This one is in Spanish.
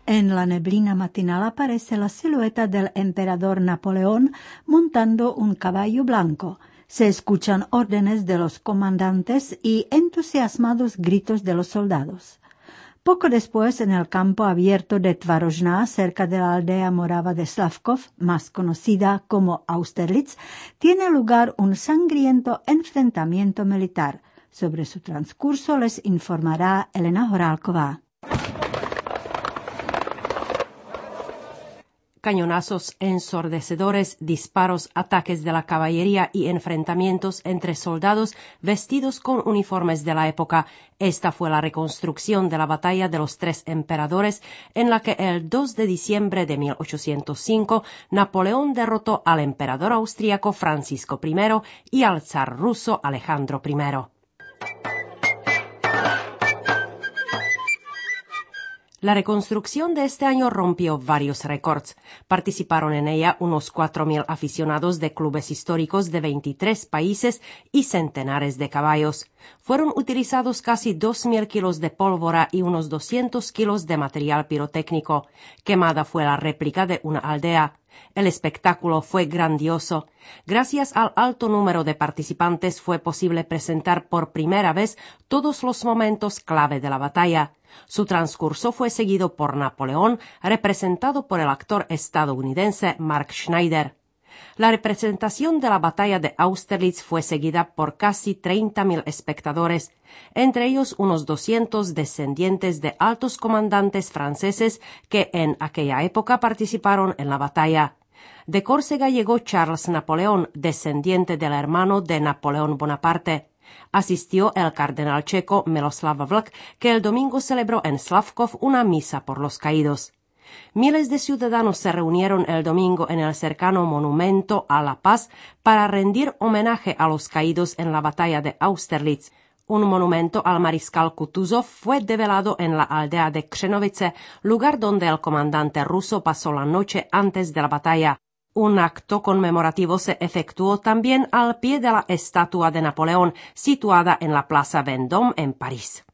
En la neblina matinal aparece la silueta del emperador Napoleón montando un caballo blanco. Se escuchan órdenes de los comandantes y entusiasmados gritos de los soldados. Poco después, en el campo abierto de Tvarozhná, cerca de la aldea morava de Slavkov, más conocida como Austerlitz, tiene lugar un sangriento enfrentamiento militar. Sobre su transcurso les informará Elena Horálková. Cañonazos ensordecedores, disparos, ataques de la caballería y enfrentamientos entre soldados vestidos con uniformes de la época. Esta fue la reconstrucción de la batalla de los tres emperadores, en la que el 2 de diciembre de 1805 Napoleón derrotó al emperador austríaco Francisco I y al zar ruso Alejandro I. La reconstrucción de este año rompió varios récords. Participaron en ella unos 4.000 aficionados de clubes históricos de 23 países y centenares de caballos. Fueron utilizados casi 2.000 kilos de pólvora y unos 200 kilos de material pirotécnico. Quemada fue la réplica de una aldea. El espectáculo fue grandioso. Gracias al alto número de participantes fue posible presentar por primera vez todos los momentos clave de la batalla. Su transcurso fue seguido por Napoleón, representado por el actor estadounidense Mark Schneider. La representación de la batalla de Austerlitz fue seguida por casi 30.000 espectadores, entre ellos unos 200 descendientes de altos comandantes franceses que en aquella época participaron en la batalla. De Córcega llegó Charles Napoleón, descendiente del hermano de Napoleón Bonaparte. Asistió el cardenal checo Miloslav Vlk, que el domingo celebró en Slavkov una misa por los caídos. Miles de ciudadanos se reunieron el domingo en el cercano Monumento a la Paz para rendir homenaje a los caídos en la batalla de Austerlitz. Un monumento al mariscal Kutuzov fue develado en la aldea de Křenovice, lugar donde el comandante ruso pasó la noche antes de la batalla. Un acto conmemorativo se efectuó también al pie de la estatua de Napoleón, situada en la Plaza Vendôme en París.